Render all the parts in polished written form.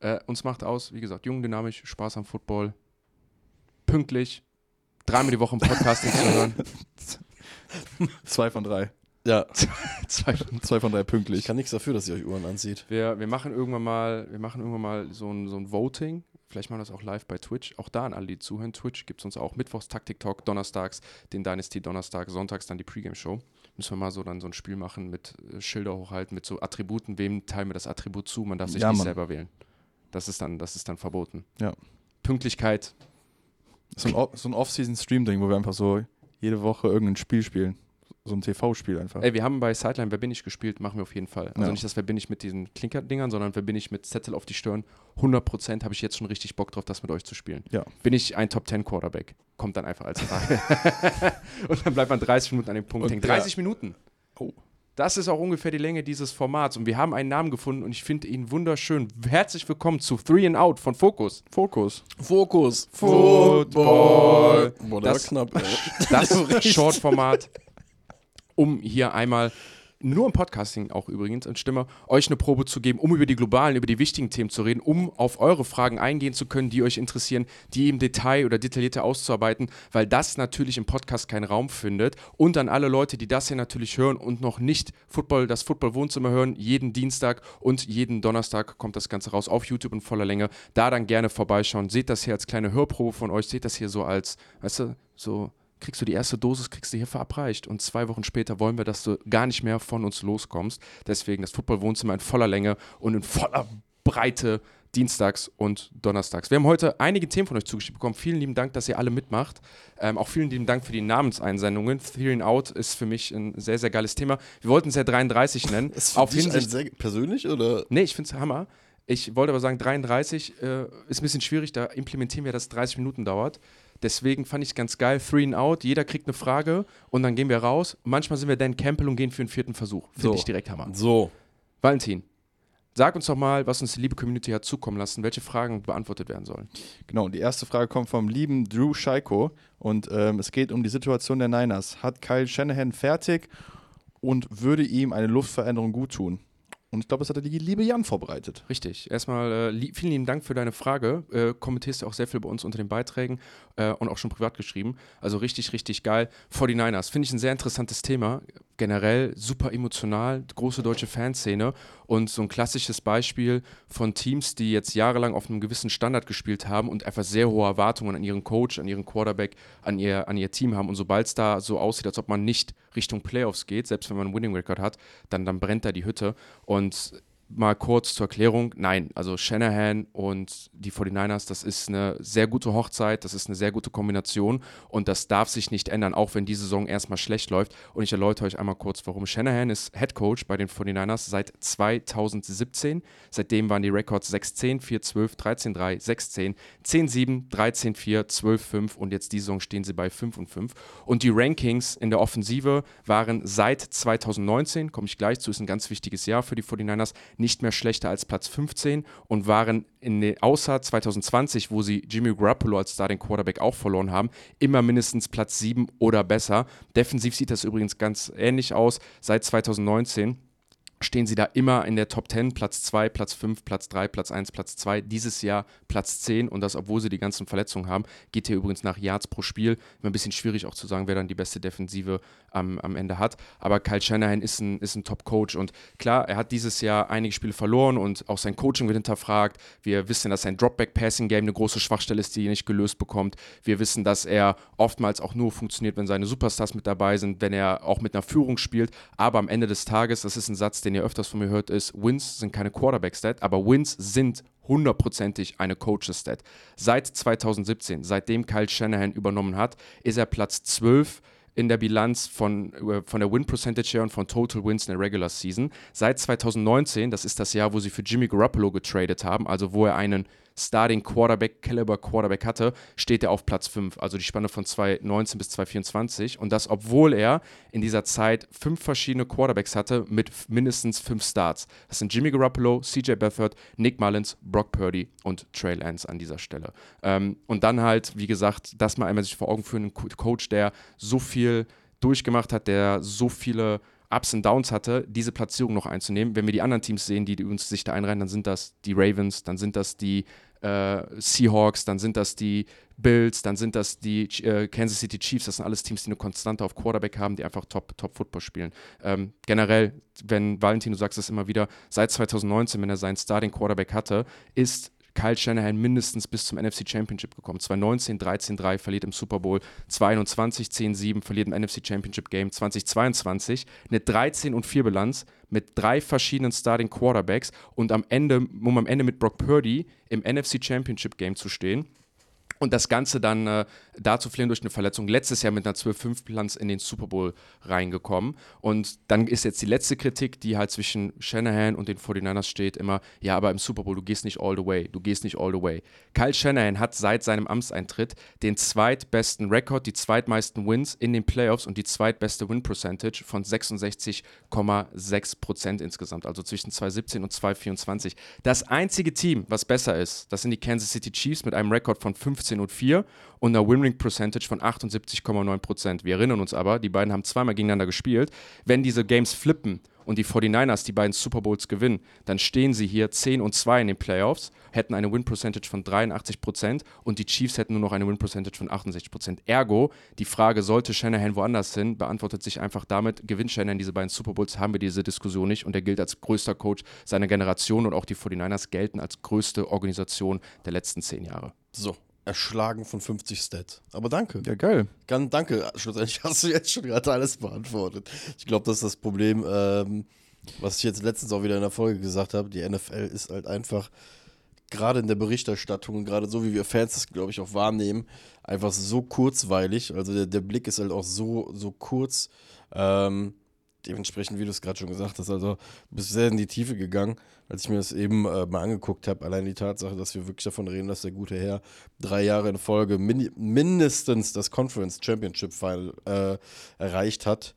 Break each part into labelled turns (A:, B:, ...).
A: Uns macht aus, wie gesagt, jung, dynamisch, Spaß am Football, pünktlich, 3-mal die Woche im Podcasting zu hören.
B: 2 von 3.
C: Ja.
B: 2 von 3 pünktlich.
C: Ich kann nichts dafür, dass ihr euch Uhren anzieht.
A: Wir machen irgendwann mal so ein Voting. Vielleicht machen wir das auch live bei Twitch. Auch da an alle, die zuhören. Twitch gibt es uns auch. Mittwochs Taktik-Talk, donnerstags den Dynasty-Donnerstag, sonntags dann die Pre-Game-Show. Müssen wir mal so ein Spiel machen mit Schilder hochhalten, mit so Attributen. Wem teilen wir das Attribut zu? Man darf sich nicht selber wählen. Das ist dann verboten.
B: Ja.
A: Pünktlichkeit.
B: So ein Off-Season-Stream-Ding, wo wir einfach so jede Woche irgendein Spiel spielen. So ein TV-Spiel einfach.
A: Wir haben bei Sideline Wer bin ich gespielt, machen wir auf jeden Fall. Also nicht das Wer bin ich mit diesen Klinkerdingern, sondern Wer bin ich mit Zettel auf die Stirn. 100% habe ich jetzt schon richtig Bock drauf, das mit euch zu spielen.
B: Ja.
A: Bin ich ein Top-10 Quarterback? Kommt dann einfach als Frage. Und dann bleibt man 30 Minuten an dem Punkt hängen. 30 Minuten!
B: Oh.
A: Das ist auch ungefähr die Länge dieses Formats. Und wir haben einen Namen gefunden und ich finde ihn wunderschön. Herzlich willkommen zu 3 and Out von Focus.
B: Football.
C: Boah, der war knapp.
A: Das Short-Format, um hier einmal, nur im Podcasting auch übrigens, in Stimme, euch eine Probe zu geben, um über die globalen, über die wichtigen Themen zu reden, um auf eure Fragen eingehen zu können, die euch interessieren, die im Detail oder detaillierter auszuarbeiten, weil das natürlich im Podcast keinen Raum findet. Und an alle Leute, die das hier natürlich hören und noch nicht das Football-Wohnzimmer hören, jeden Dienstag und jeden Donnerstag kommt das Ganze raus auf YouTube in voller Länge. Da dann gerne vorbeischauen. Seht das hier als kleine Hörprobe von euch, seht das hier so als, weißt du, so kriegst du die erste Dosis, kriegst du hier verabreicht und 2 Wochen später wollen wir, dass du gar nicht mehr von uns loskommst. Deswegen das Football-Wohnzimmer in voller Länge und in voller Breite dienstags und donnerstags. Wir haben heute einige Themen von euch zugeschickt bekommen. Vielen lieben Dank, dass ihr alle mitmacht. Auch vielen lieben Dank für die Namenseinsendungen. 3 and Out ist für mich ein sehr, sehr geiles Thema. Wir wollten es ja 33 nennen.
C: Ist für dich sehr persönlich, oder?
A: Nee, ich finde es Hammer. Ich wollte aber sagen, 33 ist ein bisschen schwierig, da implementieren wir, dass es 30 Minuten dauert. Deswegen fand ich es ganz geil, 3 and Out, jeder kriegt eine Frage und dann gehen wir raus. Manchmal sind wir Dan Campbell und gehen für den 4. Versuch. Finde ich direkt Hammer.
C: So.
A: Valentin, sag uns doch mal, was uns die liebe Community hat zukommen lassen, welche Fragen beantwortet werden sollen.
B: Genau, die erste Frage kommt vom lieben Drew Scheiko und es geht um die Situation der Niners. Hat Kyle Shanahan fertig und würde ihm eine Luftveränderung gut tun? Und ich glaube, das hat die liebe Jan vorbereitet.
A: Richtig. Erstmal vielen lieben Dank für deine Frage. Kommentierst du auch sehr viel bei uns unter den Beiträgen und auch schon privat geschrieben. Also richtig, richtig geil. 49ers, finde ich ein sehr interessantes Thema. Generell super emotional, große deutsche Fanszene und so ein klassisches Beispiel von Teams, die jetzt jahrelang auf einem gewissen Standard gespielt haben und einfach sehr hohe Erwartungen an ihren Coach, an ihren Quarterback, an ihr Team haben. Und sobald es da so aussieht, als ob man nicht Richtung Playoffs geht, selbst wenn man einen Winning Record hat, dann brennt da die Hütte. Und mal kurz zur Erklärung, nein, also Shanahan und die 49ers, das ist eine sehr gute Hochzeit, das ist eine sehr gute Kombination und das darf sich nicht ändern, auch wenn die Saison erstmal schlecht läuft. Und ich erläutere euch einmal kurz, warum. Shanahan ist Head Coach bei den 49ers seit 2017. Seitdem waren die Records 6-10, 4-12, 13-3, 6-10, 10-7, 13-4, 12-5 und jetzt die Saison stehen sie bei 5-5. Und die Rankings in der Offensive waren seit 2019, komme ich gleich zu, ist ein ganz wichtiges Jahr für die 49ers, nicht mehr schlechter als Platz 15 und waren außer 2020, wo sie Jimmy Garoppolo als Starting Quarterback auch verloren haben, immer mindestens Platz 7 oder besser. Defensiv sieht das übrigens ganz ähnlich aus. Seit 2019 stehen sie da immer in der Top 10, Platz 2, Platz 5, Platz 3, Platz 1, Platz 2. Dieses Jahr Platz 10 und das, obwohl sie die ganzen Verletzungen haben. Geht hier übrigens nach Yards pro Spiel. Immer ein bisschen schwierig auch zu sagen, wer dann die beste Defensive am Ende hat. Aber Kyle Shanahan ist ein Top-Coach und klar, er hat dieses Jahr einige Spiele verloren und auch sein Coaching wird hinterfragt. Wir wissen, dass sein Dropback-Passing-Game eine große Schwachstelle ist, die er nicht gelöst bekommt. Wir wissen, dass er oftmals auch nur funktioniert, wenn seine Superstars mit dabei sind, wenn er auch mit einer Führung spielt. Aber am Ende des Tages, das ist ein Satz, den ihr öfters von mir hört, ist, Wins sind keine Quarterback-Stat, aber Wins sind hundertprozentig eine Coaches-Stat. Seit 2017, seitdem Kyle Shanahan übernommen hat, ist er Platz 12 in der Bilanz von der Win-Percentage her und von Total Wins in der Regular Season. Seit 2019, das ist das Jahr, wo sie für Jimmy Garoppolo getradet haben, also wo er einen Starting Quarterback, Caliber Quarterback hatte, steht er auf Platz 5, also die Spanne von 2019 bis 2024 und das, obwohl er in dieser Zeit 5 verschiedene Quarterbacks hatte mit mindestens 5 Starts. Das sind Jimmy Garoppolo, CJ Beathard, Nick Mullins, Brock Purdy und Trey Lance an dieser Stelle. Und dann halt, wie gesagt, das mal einmal sich vor Augen führen, ein Coach, der so viel durchgemacht hat, der so viele Ups und Downs hatte, diese Platzierung noch einzunehmen. Wenn wir die anderen Teams sehen, die uns sich da einreihen, dann sind das die Ravens, dann sind das die Seahawks, dann sind das die Bills, dann sind das die Kansas City Chiefs. Das sind alles Teams, die eine Konstante auf Quarterback haben, die einfach Top-Football spielen. Generell, wenn Valentin, du sagst es immer wieder, seit 2019, wenn er seinen Starting Quarterback hatte, ist Kyle Shanahan mindestens bis zum NFC Championship gekommen. 2019 13-3, verliert im Super Bowl. 2021 10-7, verliert im NFC Championship Game. 2022 eine 13-4 Bilanz mit 3 verschiedenen Starting Quarterbacks und um am Ende mit Brock Purdy im NFC Championship Game zu stehen. Und das Ganze dann dazu verlieren durch eine Verletzung. Letztes Jahr mit einer 12-5-Bilanz in den Super Bowl reingekommen. Und dann ist jetzt die letzte Kritik, die halt zwischen Shanahan und den 49ers steht, immer, ja, aber im Super Bowl, du gehst nicht all the way. Kyle Shanahan hat seit seinem Amtseintritt den zweitbesten Rekord, die zweitmeisten Wins in den Playoffs und die zweitbeste Win-Percentage von 66,6% insgesamt, also zwischen 2017 und 2024. Das einzige Team, was besser ist, das sind die Kansas City Chiefs mit einem Rekord von 15-4 und einer Win-Rate-Percentage von 78,9%. Wir erinnern uns aber, die beiden haben zweimal gegeneinander gespielt. Wenn diese Games flippen und die 49ers die beiden Super Bowls gewinnen, dann stehen sie hier 10-2 in den Playoffs, hätten eine Win-Percentage von 83% und die Chiefs hätten nur noch eine Win-Percentage von 68%. Ergo, die Frage, sollte Shanahan woanders hin, beantwortet sich einfach damit, gewinnt Shanahan diese beiden Super Bowls, haben wir diese Diskussion nicht und er gilt als größter Coach seiner Generation und auch die 49ers gelten als größte Organisation der letzten 10 Jahre.
C: So, erschlagen von 50 Stat. Aber danke.
B: Ja, geil.
C: Danke. Schlussendlich hast du jetzt schon gerade alles beantwortet. Ich glaube, das ist das Problem, was ich jetzt letztens auch wieder in der Folge gesagt habe. Die NFL ist halt einfach, gerade in der Berichterstattung, gerade so wie wir Fans das, glaube ich, auch wahrnehmen, einfach so kurzweilig. Also der Blick ist halt auch so kurz. Dementsprechend, wie du es gerade schon gesagt hast, also du bist sehr in die Tiefe gegangen, als ich mir das eben mal angeguckt habe. Allein die Tatsache, dass wir wirklich davon reden, dass der gute Herr 3 Jahre in Folge mindestens das Conference Championship Final erreicht hat,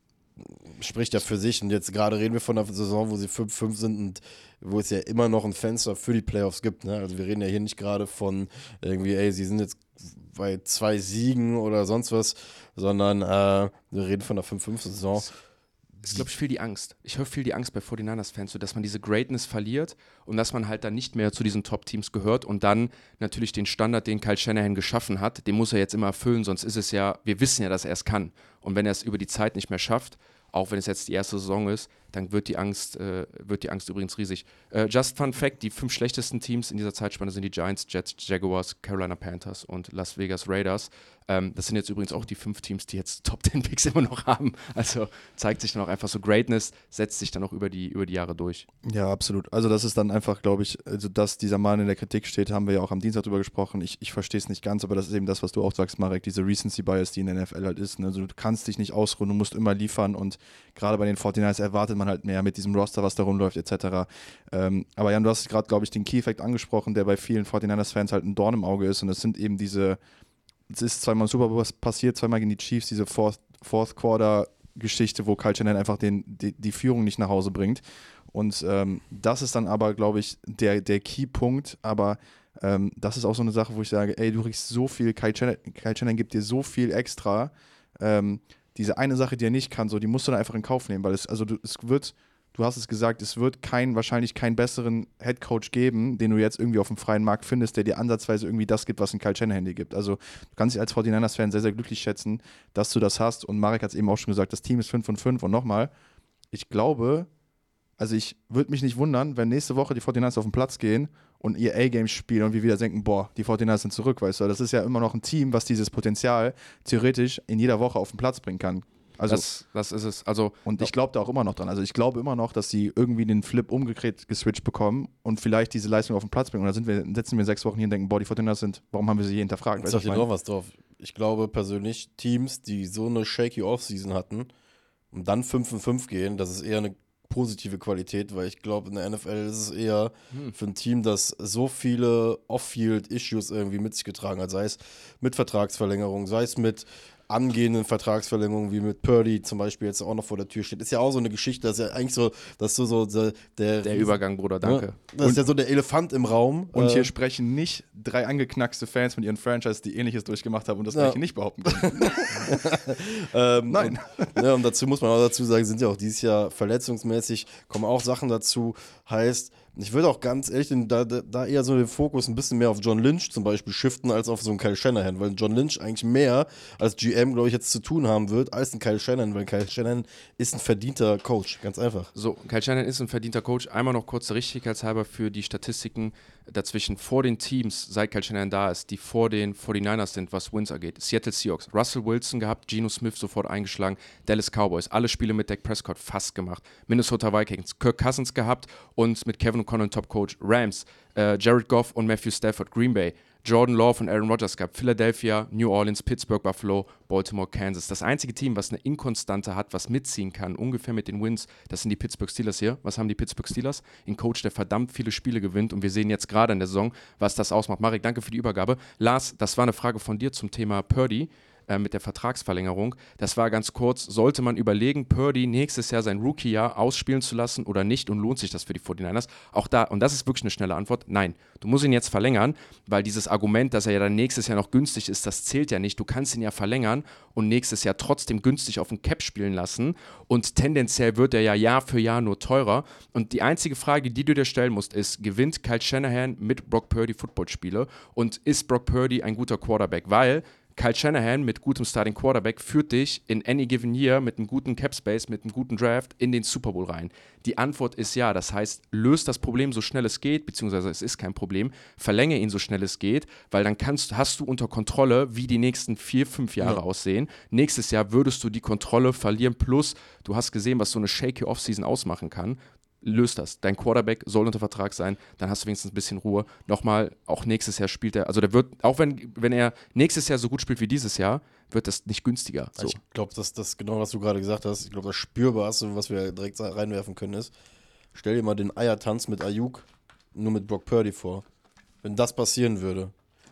C: spricht ja für sich. Und jetzt gerade reden wir von einer Saison, wo sie 5-5 sind und wo es ja immer noch ein Fenster für die Playoffs gibt. Ne? Also wir reden ja hier nicht gerade von irgendwie, sie sind jetzt bei 2 Siegen oder sonst was, sondern wir reden von einer 5-5-Saison.
A: Ist, glaube ich, viel die Angst. Ich höre viel die Angst bei 49ers-Fans, so dass man diese Greatness verliert und dass man halt dann nicht mehr zu diesen Top-Teams gehört und dann natürlich den Standard, den Kyle Shanahan geschaffen hat, den muss er jetzt immer erfüllen, sonst ist es ja, wir wissen ja, dass er es kann. Und wenn er es über die Zeit nicht mehr schafft, auch wenn es jetzt die erste Saison ist, dann wird die Angst übrigens riesig. Just Fun Fact, die 5 schlechtesten Teams in dieser Zeitspanne sind die Giants, Jets, Jaguars, Carolina Panthers und Las Vegas Raiders. Das sind jetzt übrigens auch die 5 Teams, die jetzt Top 10 Picks immer noch haben. Also zeigt sich dann auch einfach so, Greatness setzt sich dann auch über die Jahre durch.
B: Ja, absolut. Also das ist dann einfach, glaube ich, also dass dieser Mann in der Kritik steht, haben wir ja auch am Dienstag drüber gesprochen. Ich verstehe es nicht ganz, aber das ist eben das, was du auch sagst, Marek, diese Recency Bias, die in der NFL halt ist. Ne? Also du kannst dich nicht ausruhen, du musst immer liefern und gerade bei den 49ers erwartet man halt mehr mit diesem Roster, was da rumläuft, etc. Aber Jan, du hast gerade, glaube ich, den Key-Effekt angesprochen, der bei vielen 49ers-Fans halt ein Dorn im Auge ist und das sind eben es ist zweimal im Super Bowl passiert, zweimal gegen die Chiefs, diese Fourth Quarter-Geschichte, wo Kyle Shanahan einfach die Führung nicht nach Hause bringt. Und das ist dann aber, glaube ich, der Key-Punkt. Aber das ist auch so eine Sache, wo ich sage, du kriegst so viel, Kyle Shanahan gibt dir so viel extra. Diese eine Sache, die er nicht kann, so, die musst du dann einfach in Kauf nehmen, weil du hast es gesagt, es wird wahrscheinlich keinen besseren Headcoach geben, den du jetzt irgendwie auf dem freien Markt findest, der dir ansatzweise irgendwie das gibt, was ein Kyle Shanahan dir gibt. Also du kannst dich als 49ers-Fan sehr, sehr glücklich schätzen, dass du das hast. Und Marek hat es eben auch schon gesagt, das Team ist 5-5. Und nochmal, ich glaube, also ich würde mich nicht wundern, wenn nächste Woche die 49ers auf den Platz gehen und ihr A-Game spielen und wir wieder denken, die 49ers sind zurück, weißt du. Das ist ja immer noch ein Team, was dieses Potenzial theoretisch in jeder Woche auf den Platz bringen kann. Also,
A: das ist es. Also,
B: und ich glaube da auch immer noch dran. Also ich glaube immer noch, dass sie irgendwie den Flip geswitcht bekommen und vielleicht diese Leistung auf den Platz bringen. Und dann setzen wir 6 Wochen hier und denken, die 49ers warum haben wir sie je hinterfragt?
C: Ich sag dir noch was drauf. Ich glaube persönlich, Teams, die so eine shaky Offseason hatten und dann 5-5 gehen, das ist eher eine positive Qualität, weil ich glaube, in der NFL ist es eher für ein Team, das so viele Off-Field-Issues irgendwie mit sich getragen hat, sei es mit Vertragsverlängerung, sei es mit angehenden Vertragsverlängerungen wie mit Purdy zum Beispiel jetzt auch noch vor der Tür steht. Ist ja auch so eine Geschichte, das ist ja eigentlich so, dass so
A: der Übergang, Bruder, danke.
C: Das ist ja so der Elefant im Raum.
B: Und hier sprechen nicht 3 angeknackste Fans mit ihren Franchise, die Ähnliches durchgemacht haben und das Gleiche nicht behaupten können.
C: Nein. Und dazu muss man auch dazu sagen, sind ja auch dieses Jahr verletzungsmäßig, kommen auch Sachen dazu. Heißt, ich würde auch ganz ehrlich da eher so den Fokus ein bisschen mehr auf John Lynch zum Beispiel shiften, als auf so einen Kyle Shanahan, weil John Lynch eigentlich mehr als GM, glaube ich, jetzt zu tun haben wird, als ein Kyle Shanahan, weil Kyle Shanahan ist ein verdienter Coach, ganz einfach.
A: So, Kyle Shanahan ist ein verdienter Coach. Einmal noch kurz richtigkeitshalber für die Statistiken dazwischen vor den Teams, seit Kyle Shanahan da ist, die vor den 49ers sind, was Wins angeht. Seattle Seahawks, Russell Wilson gehabt, Geno Smith sofort eingeschlagen, Dallas Cowboys, alle Spiele mit Dak Prescott fast gemacht, Minnesota Vikings, Kirk Cousins gehabt und mit Kevin O'Connell Top-Coach, Rams, Jared Goff und Matthew Stafford, Green Bay, Jordan Love und Aaron Rodgers gehabt, Philadelphia, New Orleans, Pittsburgh, Buffalo, Baltimore, Kansas. Das einzige Team, was eine Inkonstante hat, was mitziehen kann, ungefähr mit den Wins, das sind die Pittsburgh Steelers hier. Was haben die Pittsburgh Steelers? Ein Coach, der verdammt viele Spiele gewinnt und wir sehen jetzt gerade in der Saison, was das ausmacht. Marek, danke für die Übergabe. Lars, das war eine Frage von dir zum Thema Purdy. Mit der Vertragsverlängerung. Das war ganz kurz, sollte man überlegen, Purdy nächstes Jahr sein Rookie-Jahr ausspielen zu lassen oder nicht und lohnt sich das für die 49ers? Auch da, und das ist wirklich eine schnelle Antwort, nein. Du musst ihn jetzt verlängern, weil dieses Argument, dass er ja dann nächstes Jahr noch günstig ist, das zählt ja nicht. Du kannst ihn ja verlängern und nächstes Jahr trotzdem günstig auf dem Cap spielen lassen und tendenziell wird er ja Jahr für Jahr nur teurer. Und die einzige Frage, die du dir stellen musst, ist, gewinnt Kyle Shanahan mit Brock Purdy Footballspiele und ist Brock Purdy ein guter Quarterback? Weil Kyle Shanahan mit gutem Starting Quarterback führt dich in any given year mit einem guten Cap Space, mit einem guten Draft in den Super Bowl rein. Die Antwort ist ja, das heißt, löst das Problem so schnell es geht, beziehungsweise es ist kein Problem, verlängere ihn so schnell es geht, weil dann hast du unter Kontrolle, wie die nächsten 4-5 Jahre aussehen. Nächstes Jahr würdest du die Kontrolle verlieren, plus du hast gesehen, was so eine shaky Offseason ausmachen kann. Löst das. Dein Quarterback soll unter Vertrag sein, dann hast du wenigstens ein bisschen Ruhe. Nochmal, auch nächstes Jahr spielt er, also der wird, auch wenn er nächstes Jahr so gut spielt wie dieses Jahr, wird das nicht günstiger. So.
C: Ich glaube, dass das genau, was du gerade gesagt hast, ich glaube, das Spürbarste, was wir direkt reinwerfen können, ist, stell dir mal den Eiertanz mit Ayuk nur mit Brock Purdy vor. Wenn das passieren würde,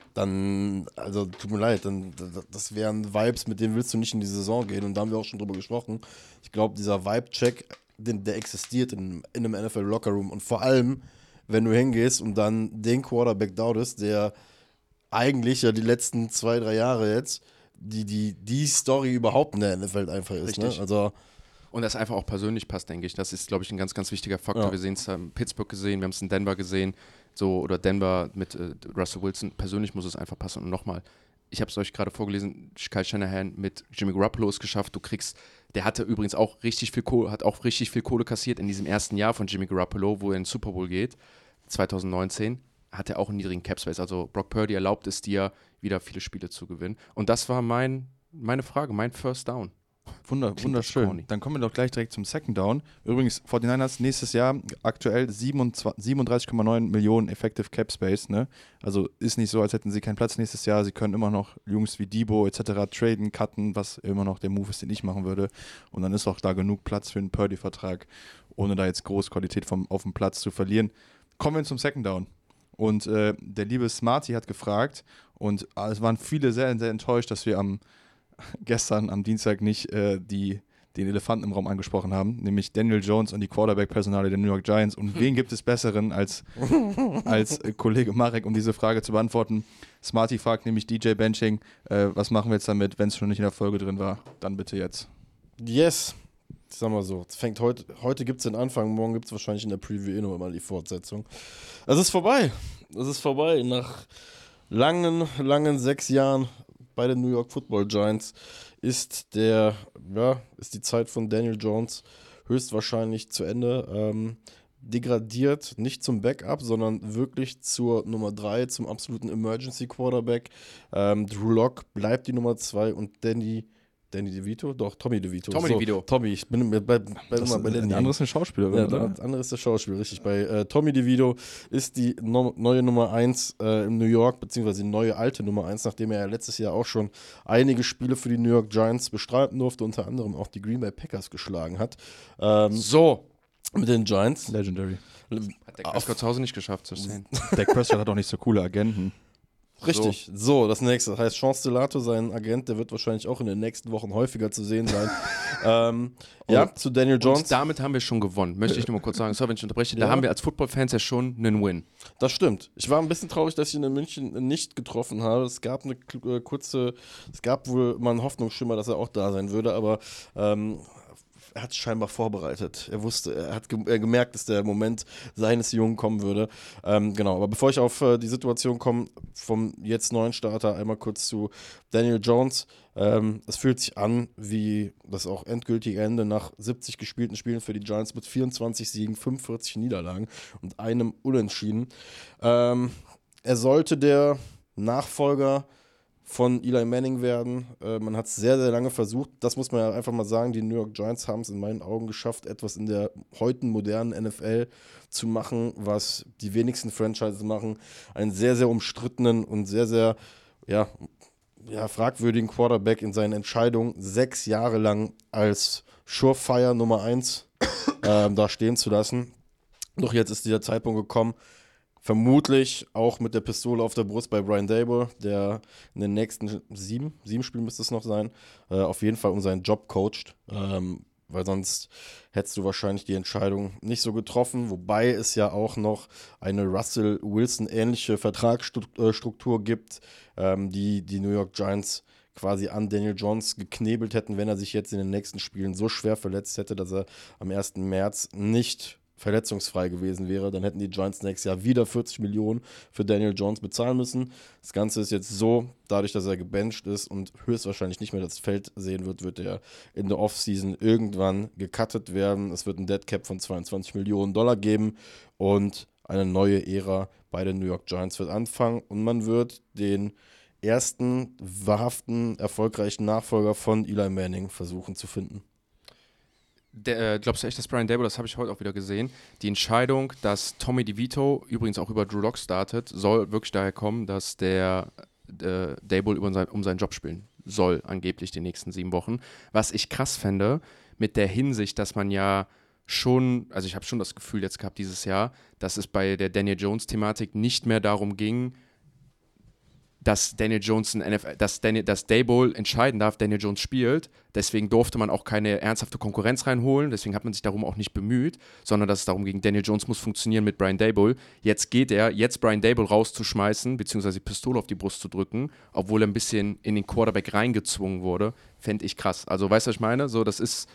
C: dann, also tut mir leid, dann das wären Vibes, mit denen willst du nicht in die Saison gehen und da haben wir auch schon drüber gesprochen. Ich glaube, dieser Vibe-Check, der existiert in einem NFL-Lockerroom und vor allem, wenn du hingehst und dann den Quarterback doubtest, der eigentlich ja die letzten 2-3 Jahre jetzt die Story überhaupt in der NFL einfach ist.
A: Richtig.
C: Ne? Also,
A: und das einfach auch persönlich passt, denke ich. Das ist, glaube ich, ein ganz, ganz wichtiger Faktor.
C: Ja.
A: Wir sehen es in Pittsburgh gesehen, wir haben es in Denver gesehen, so, oder Denver mit Russell Wilson. Persönlich muss es einfach passen. Und nochmal, ich habe es euch gerade vorgelesen, Kyle Shanahan mit Jimmy Garoppolo ist geschafft. Der hatte übrigens auch richtig viel Kohle kassiert in diesem ersten Jahr von Jimmy Garoppolo, wo er in den Super Bowl geht, 2019. Hat er auch einen niedrigen Cap-Space. Also Brock Purdy erlaubt es dir, wieder viele Spiele zu gewinnen. Und das war meine Frage, mein First Down.
B: Wunderschön. Dann kommen wir doch gleich direkt zum Second Down. Übrigens, 49ers nächstes Jahr aktuell 37,9 Millionen Effective Cap Space. Ne? Also ist nicht so, als hätten sie keinen Platz nächstes Jahr. Sie können immer noch Jungs wie Debo etc. traden, cutten, was immer noch der Move ist, den ich machen würde. Und dann ist auch da genug Platz für einen Purdy-Vertrag, ohne da jetzt groß Qualität auf dem Platz zu verlieren. Kommen wir zum Second Down. Und der liebe Smarty hat gefragt und es waren viele sehr, sehr enttäuscht, dass wir gestern am Dienstag nicht den Elefanten im Raum angesprochen haben, nämlich Daniel Jones und die Quarterback-Personale der New York Giants. Und wen gibt es Besseren als Kollege Marek, um diese Frage zu beantworten? Smarty fragt nämlich DJ Benching, was machen wir jetzt damit, wenn es schon nicht in der Folge drin war? Dann bitte jetzt.
C: yes. Ich sag mal so, es fängt heute gibt es den Anfang, morgen gibt es wahrscheinlich in der Preview nochmal die Fortsetzung. Es ist vorbei. Nach langen 6 Jahren bei den New York Football Giants ist die Zeit von Daniel Jones höchstwahrscheinlich zu Ende. Degradiert nicht zum Backup, sondern wirklich zur Nummer 3, zum absoluten Emergency Quarterback. Drew Lock bleibt die Nummer 2 und Tommy DeVito, ich bin immer bei
B: Danny. Der andere ist ein Schauspieler,
C: ja,
B: oder?
C: der andere ist der Schauspieler, richtig. Bei Tommy DeVito ist die neue Nummer 1 in New York, beziehungsweise die neue alte Nummer 1, nachdem er ja letztes Jahr auch schon einige Spiele für die New York Giants bestreiten durfte, unter anderem auch die Green Bay Packers geschlagen hat. Mit den Giants.
B: Legendary.
A: Hat der Prescott zu Hause nicht geschafft zu sehen.
B: Dak Prescott hat auch nicht so coole Agenten.
C: Richtig. So, das nächste. Das heißt, Sean Stellato, sein Agent, der wird wahrscheinlich auch in den nächsten Wochen häufiger zu sehen sein. Zu Daniel Jones.
A: Und damit haben wir schon gewonnen, möchte ich nur mal kurz sagen. Sorry, wenn ich unterbreche. Da
C: Ja.
A: haben wir als Football-Fans ja schon einen Win.
C: Das stimmt. Ich war ein bisschen traurig, dass ich ihn in München nicht getroffen habe. Es gab es gab wohl mal einen Hoffnungsschimmer, dass er auch da sein würde, aber er hat es scheinbar vorbereitet. Er hat gemerkt, dass der Moment seines Jungen kommen würde. Genau, aber bevor ich auf die Situation komme, vom jetzt neuen Starter, einmal kurz zu Daniel Jones. Es fühlt sich an wie das auch endgültige Ende nach 70 gespielten Spielen für die Giants mit 24 Siegen, 45 Niederlagen und einem Unentschieden. Er sollte der Nachfolger von Eli Manning werden. Man hat es sehr, sehr lange versucht. Das muss man ja einfach mal sagen. Die New York Giants haben es in meinen Augen geschafft, etwas in der heute modernen NFL zu machen, was die wenigsten Franchises machen. Einen sehr, sehr umstrittenen und sehr, sehr fragwürdigen Quarterback in seinen Entscheidungen 6 Jahre lang als Surefire Nummer 1 da stehen zu lassen. Doch jetzt ist dieser Zeitpunkt gekommen, vermutlich auch mit der Pistole auf der Brust bei Brian Daboll, der in den nächsten 7 Spielen müsste es noch sein, auf jeden Fall um seinen Job coacht, weil sonst hättest du wahrscheinlich die Entscheidung nicht so getroffen, wobei es ja auch noch eine Russell Wilson-ähnliche Vertragsstruktur gibt, die New York Giants quasi an Daniel Jones geknebelt hätten, wenn er sich jetzt in den nächsten Spielen so schwer verletzt hätte, dass er am 1. März nicht verletzungsfrei gewesen wäre, dann hätten die Giants nächstes Jahr wieder 40 Millionen für Daniel Jones bezahlen müssen. Das Ganze ist jetzt so, dadurch, dass er gebencht ist und höchstwahrscheinlich nicht mehr das Feld sehen wird er in der Offseason irgendwann gecuttet werden. Es wird ein Deadcap von 22 Millionen Dollar geben und eine neue Ära bei den New York Giants wird anfangen und man wird den ersten wahrhaften, erfolgreichen Nachfolger von Eli Manning versuchen zu finden.
A: Glaubst du echt, dass Brian Daboll, das habe ich heute auch wieder gesehen, die Entscheidung, dass Tommy DeVito übrigens auch über Drew Lock startet, soll wirklich daher kommen, dass der Daboll um seinen Job spielen soll, angeblich die nächsten 7 Wochen. Was ich krass fände, mit der Hinsicht, dass man ja schon, also ich habe schon das Gefühl jetzt gehabt dieses Jahr, dass es bei der Daniel Jones-Thematik nicht mehr darum ging, dass Daniel Jones dass Daboll entscheiden darf, Daniel Jones spielt. Deswegen durfte man auch keine ernsthafte Konkurrenz reinholen. Deswegen hat man sich darum auch nicht bemüht, sondern dass es darum ging, Daniel Jones muss funktionieren mit Brian Daboll. Jetzt Brian Daboll rauszuschmeißen, beziehungsweise die Pistole auf die Brust zu drücken, obwohl er ein bisschen in den Quarterback reingezwungen wurde, fände ich krass. Also, weißt du, was ich meine? So, ich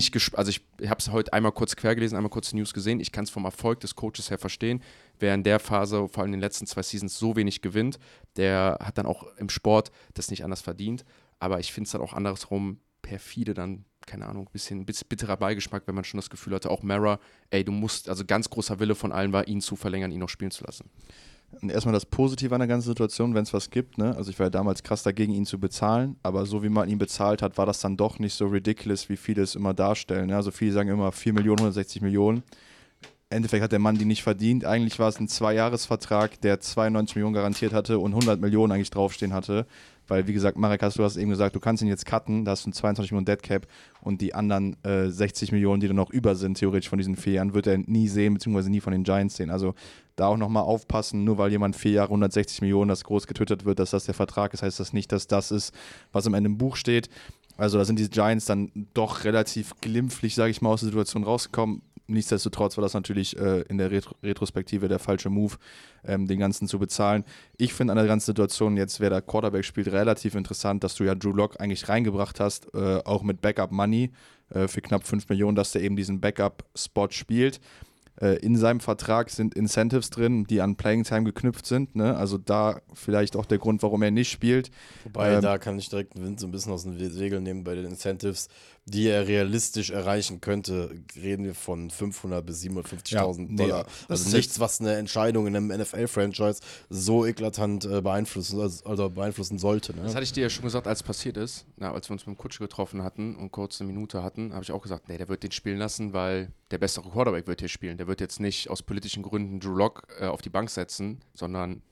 A: habe es heute einmal kurz quer gelesen, einmal kurz die News gesehen. Ich kann es vom Erfolg des Coaches her verstehen. Wer in der Phase, vor allem in den letzten 2 Seasons, so wenig gewinnt, der hat dann auch im Sport das nicht anders verdient. Aber ich finde es dann auch andersrum perfide dann, keine Ahnung, ein bisschen bitterer Beigeschmack, wenn man schon das Gefühl hatte, auch Mara, also ganz großer Wille von allen war, ihn zu verlängern, ihn noch spielen zu lassen.
B: Und erstmal das Positive an der ganzen Situation, wenn es was gibt, ne? Also ich war ja damals krass dagegen, ihn zu bezahlen, aber so wie man ihn bezahlt hat, war das dann doch nicht so ridiculous, wie viele es immer darstellen. Ne? Also viele sagen immer 4 Millionen, 160 Millionen. Im Endeffekt hat der Mann die nicht verdient. Eigentlich war es ein 2-Jahres-Vertrag, der 92 Millionen garantiert hatte und 100 Millionen eigentlich draufstehen hatte. Weil, wie gesagt, Marek, du hast eben gesagt, du kannst ihn jetzt cutten, da hast du einen 22 Millionen Deadcap und die anderen 60 Millionen, die dann noch über sind, theoretisch von diesen 4 Jahren, wird er nie sehen, beziehungsweise nie von den Giants sehen. Also da auch nochmal aufpassen, nur weil jemand 4 Jahre 160 Millionen, das groß getötet wird, dass das der Vertrag ist, heißt das nicht, dass das ist, was am Ende im Buch steht. Also da sind die Giants dann doch relativ glimpflich, sage ich mal, aus der Situation rausgekommen. Nichtsdestotrotz war das natürlich in der Retrospektive der falsche Move, den Ganzen zu bezahlen. Ich finde an der ganzen Situation jetzt, wer da Quarterback spielt, relativ interessant, dass du ja Drew Lock eigentlich reingebracht hast, auch mit Backup Money für knapp 5 Millionen, dass der eben diesen Backup-Spot spielt. In seinem Vertrag sind Incentives drin, die an Playing Time geknüpft sind. Ne? Also da vielleicht auch der Grund, warum er nicht spielt.
C: Wobei, da kann ich direkt den Wind so ein bisschen aus den Segeln nehmen bei den Incentives, die er realistisch erreichen könnte. Reden wir von 500.000 bis 750.000 Dollar. Also nichts, was eine Entscheidung in einem NFL-Franchise so eklatant beeinflussen sollte. Ne?
A: Das hatte ich dir ja schon gesagt, als es passiert ist. Als wir uns mit dem Kutsche getroffen hatten und kurz eine Minute hatten, habe ich auch gesagt, nee, der wird den spielen lassen, weil der bessere Quarterback wird hier spielen. Der wird jetzt nicht aus politischen Gründen Drew Lock auf die Bank setzen, sondern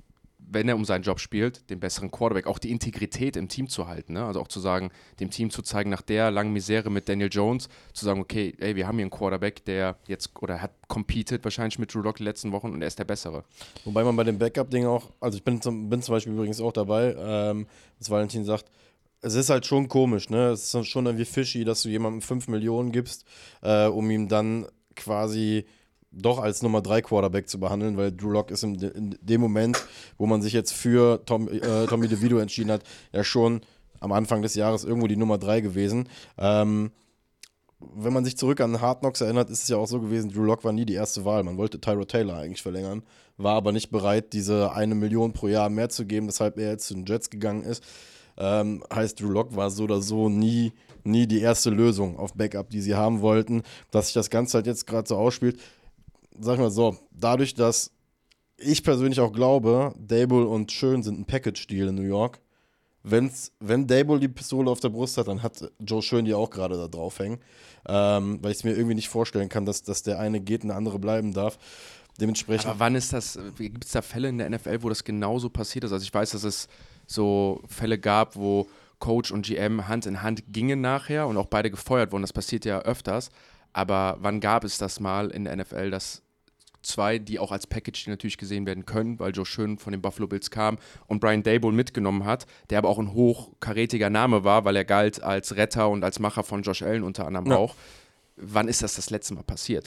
A: wenn er um seinen Job spielt, den besseren Quarterback, auch die Integrität im Team zu halten. Ne? Also auch zu sagen, dem Team zu zeigen, nach der langen Misere mit Daniel Jones, zu sagen, okay, ey, wir haben hier einen Quarterback, der jetzt oder hat competed wahrscheinlich mit Drew Lock die letzten Wochen und er ist der Bessere.
C: Wobei man bei dem Backup-Ding auch, also ich bin zum Beispiel übrigens auch dabei, dass Valentin sagt, es ist halt schon komisch, ne? Es ist schon irgendwie fishy, dass du jemandem 5 Millionen gibst, um ihm dann quasi doch als Nummer 3 Quarterback zu behandeln, weil Drew Lock ist in dem Moment, wo man sich jetzt für Tommy DeVito entschieden hat, ja schon am Anfang des Jahres irgendwo die Nummer 3 gewesen. Wenn man sich zurück an Hard Knocks erinnert, ist es ja auch so gewesen, Drew Lock war nie die erste Wahl. Man wollte Tyrod Taylor eigentlich verlängern, war aber nicht bereit, diese 1 Million pro Jahr mehr zu geben, weshalb er jetzt zu den Jets gegangen ist. Heißt, Drew Lock war so oder so nie die erste Lösung auf Backup, die sie haben wollten. Dass sich das Ganze halt jetzt gerade so ausspielt, sag ich mal so, dadurch, dass ich persönlich auch glaube, Daboll und Schön sind ein Package-Deal in New York. Wenn Daboll die Pistole auf der Brust hat, dann hat Joe Schön die auch gerade da drauf hängen. Weil ich es mir irgendwie nicht vorstellen kann, dass der eine geht und der andere bleiben darf. Dementsprechend.
A: Aber wann ist das, gibt es da Fälle in der NFL, wo das genauso passiert ist? Also ich weiß, dass es so Fälle gab, wo Coach und GM Hand in Hand gingen nachher und auch beide gefeuert wurden. Das passiert ja öfters. Aber wann gab es das mal in der NFL, dass zwei, die auch als Package natürlich gesehen werden können, weil Joe Schön von den Buffalo Bills kam und Brian Daboll mitgenommen hat, der aber auch ein hochkarätiger Name war, weil er galt als Retter und als Macher von Josh Allen unter anderem auch. Wann ist das letzte Mal passiert?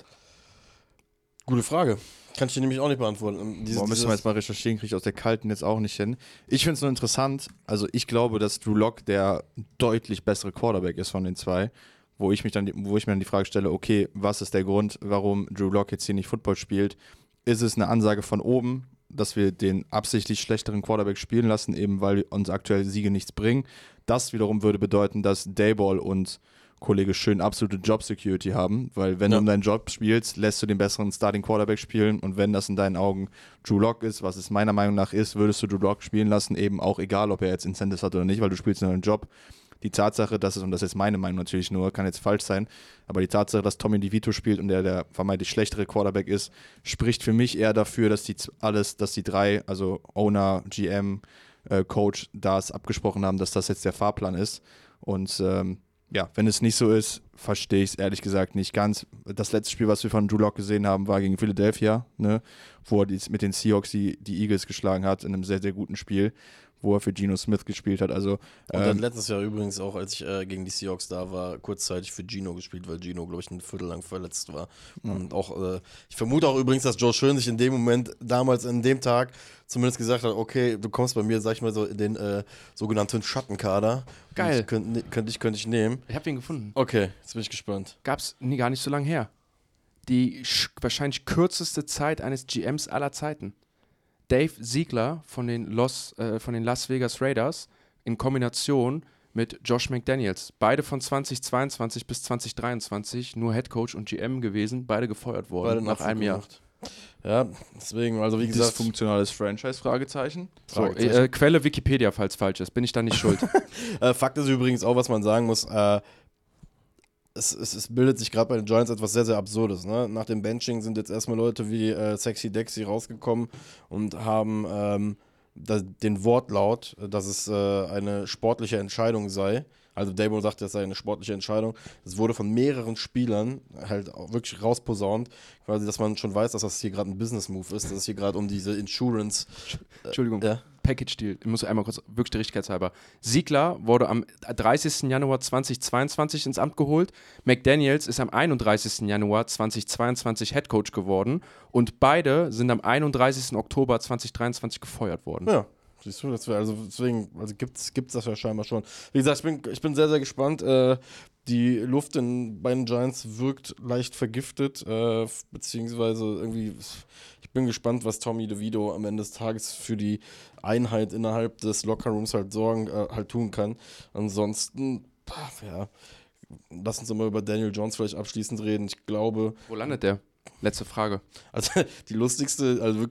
C: Gute Frage. Kann ich dir nämlich auch nicht beantworten.
B: Müssen wir jetzt mal recherchieren, kriege ich aus der Kalten jetzt auch nicht hin. Ich finde es nur interessant, also ich glaube, dass Drew Lock der deutlich bessere Quarterback ist von den zwei, wo ich mir dann die Frage stelle, okay, was ist der Grund, warum Drew Lock jetzt hier nicht Football spielt? Ist es eine Ansage von oben, dass wir den absichtlich schlechteren Quarterback spielen lassen, eben weil uns aktuell Siege nichts bringen? Das wiederum würde bedeuten, dass Daboll und Kollege Schön absolute Job-Security haben, weil wenn du um deinen Job spielst, lässt du den besseren Starting-Quarterback spielen und wenn das in deinen Augen Drew Lock ist, was es meiner Meinung nach ist, würdest du Drew Lock spielen lassen, eben auch egal, ob er jetzt Incentives hat oder nicht, weil du spielst nur einen Job. Die Tatsache, dass es, und das ist meine Meinung natürlich nur, kann jetzt falsch sein, aber die Tatsache, dass Tommy DeVito spielt und der vermeintlich schlechtere Quarterback ist, spricht für mich eher dafür, dass die drei, also Owner, GM, Coach, das abgesprochen haben, dass das jetzt der Fahrplan ist. Und ja, wenn es nicht so ist, verstehe ich es ehrlich gesagt nicht ganz. Das letzte Spiel, was wir von Drew Lock gesehen haben, war gegen Philadelphia, ne, wo er mit den Seahawks die Eagles geschlagen hat in einem sehr, sehr guten Spiel, wo er für Geno Smith gespielt hat. Also,
C: und dann letztes Jahr übrigens auch, als ich gegen die Seahawks da war, kurzzeitig für Geno gespielt, weil Geno, glaube ich, ein Viertel lang verletzt war. Und auch, ich vermute auch übrigens, dass Joe Schön sich in dem Moment, damals an dem Tag, zumindest gesagt hat, okay, du kommst bei mir, sag ich mal so, in den sogenannten Schattenkader.
A: Geil.
C: Könnte ich nehmen.
A: Ich habe ihn gefunden.
C: Okay, jetzt bin ich gespannt.
A: Gab's gar nicht so lange her. Die wahrscheinlich kürzeste Zeit eines GMs aller Zeiten. Dave Ziegler von den Las Vegas Raiders in Kombination mit Josh McDaniels. Beide von 2022 bis 2023 nur Head Coach und GM gewesen, beide gefeuert worden
C: Beide
A: nach einem Jahr.
C: Ja, deswegen, also wie gesagt.
B: Dysfunktionales Franchise, Fragezeichen.
A: So, Quelle Wikipedia, falls falsch ist. Bin ich da nicht schuld.
C: Fakt ist übrigens auch, was man sagen muss, es bildet sich gerade bei den Giants etwas sehr, sehr Absurdes. Ne? Nach dem Benching sind jetzt erstmal Leute wie Sexy Dexy rausgekommen und haben den Wortlaut, dass es eine sportliche Entscheidung sei. Also Daboll sagt, das sei eine sportliche Entscheidung. Es wurde von mehreren Spielern halt auch wirklich rausposaunt, quasi, dass man schon weiß, dass das hier gerade ein Business-Move ist, dass es hier gerade um diese Insurance...
A: Entschuldigung. Package-Deal. Ich muss einmal kurz, wirklich der Richtigkeit halber. Ziegler wurde am 30. Januar 2022 ins Amt geholt. McDaniels ist am 31. Januar 2022 Headcoach geworden. Und beide sind am 31. Oktober 2023 gefeuert worden.
C: Ja. Siehst du, deswegen gibt's das ja scheinbar schon. Wie gesagt, ich bin sehr, sehr gespannt. Die Luft bei den Giants wirkt leicht vergiftet, beziehungsweise irgendwie, ich bin gespannt, was Tommy DeVito am Ende des Tages für die Einheit innerhalb des Lockerrooms halt tun kann. Ansonsten, ja, lass uns mal über Daniel Jones vielleicht abschließend reden. Ich glaube...
A: Wo landet der? Letzte Frage.
C: Also die lustigste